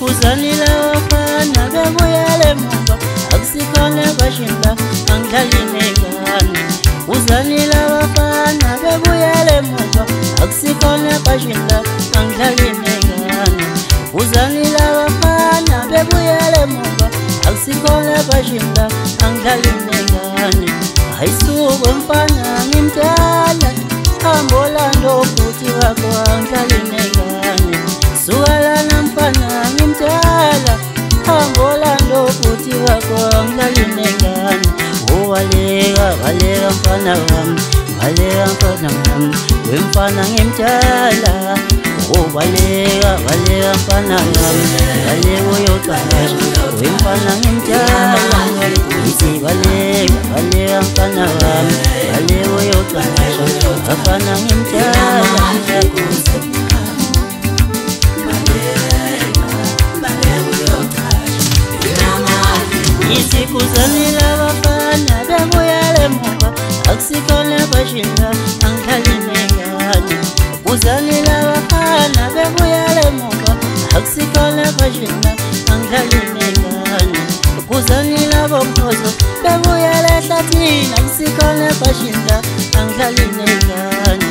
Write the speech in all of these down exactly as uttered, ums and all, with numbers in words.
Kuzalila wafana bebuyele muva akusikhona bashinda angidlali nengane. Kuzalila wafana bebuyele muva akusikhona bashinda angidlali nengane. Kuzalila wafana bebuyele muva akusikhona bashinda angidlali nengane. Ayisuke mfana ngimdala ambolando futhi wakho angidlali nengane. Sukalana mfana ngimdala ambolando futhi wakho angidlali nengane. Waleka waleka mfana wami, waleka mfana wami, wemfana ngimdala. Waleka waleka mfana wami, waleka uyoqasha, wemfana ngimdala. Ithi waleka waleka mfana wami, waleka uyoqasha, mfana ngimdala. Ithi kuzalila wafana bebuyele muva akusikhona bashinda angidlali nengane. Kuzalila wafana bebuyele muva akusikhona bashinda angidlali nengane. Kuzalila bomkhozo bebuyele ehlathini akusikhona bashinda angidlali nengane.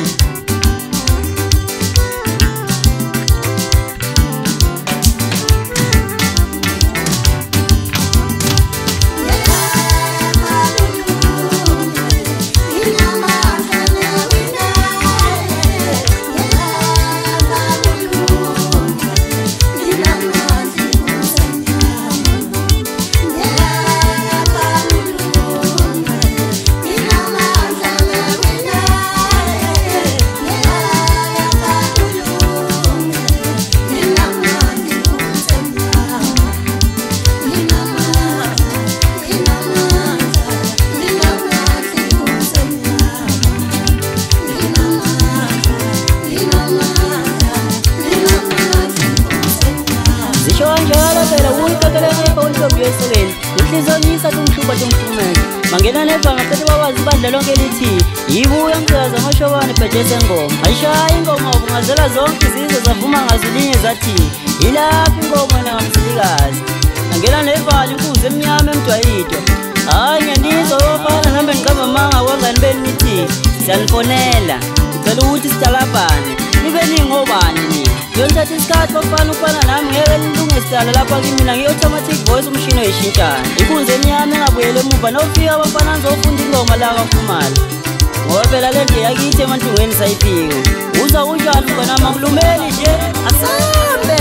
Uhlizonisa tumshuba tumfumela mangena nevanga phethe bawazi ibandla lonke lithi yibuya ngikaza ngoshobane bhejese ngoma. Ayishaya ingoma ungazela zonke izizwe zavuma ngazulinye zathi yilapha ingoma nangamsilikazi. Ngena nevali inkuzi emnyama emdwayidwa hayi ngendizwa yofana nambe ngiqamba manga kwangani beni nithi siyanifonela ngicela ukuthi sitalabhane nibe ningobani nini. Yonithatha isikhathi bafana ukufana nami ngeke nilunge sidala lapha kimina ngi-automatic voice umshini oyishintshana. Inkunzi emnyama engabuyele emuva nofika abafana nizofunda ingoma la kaFumalo ngoba phela le nto yakithi emantungweni sayifika. Uza kunjani mfana mangilumeli nje asambe.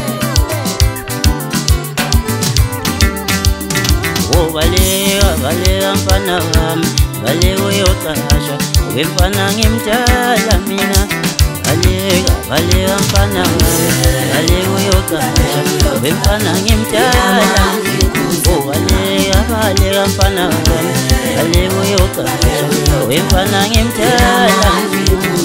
Waleka waleka mfana wami, waleka uyoqasha, wemfana ngimdala mina. Waleka waleka mfana wami, waleka uyoqasha, wemfana ngimdala. Waleka waleka mfana wami, waleka uyoqasha, wemfana ngimdala.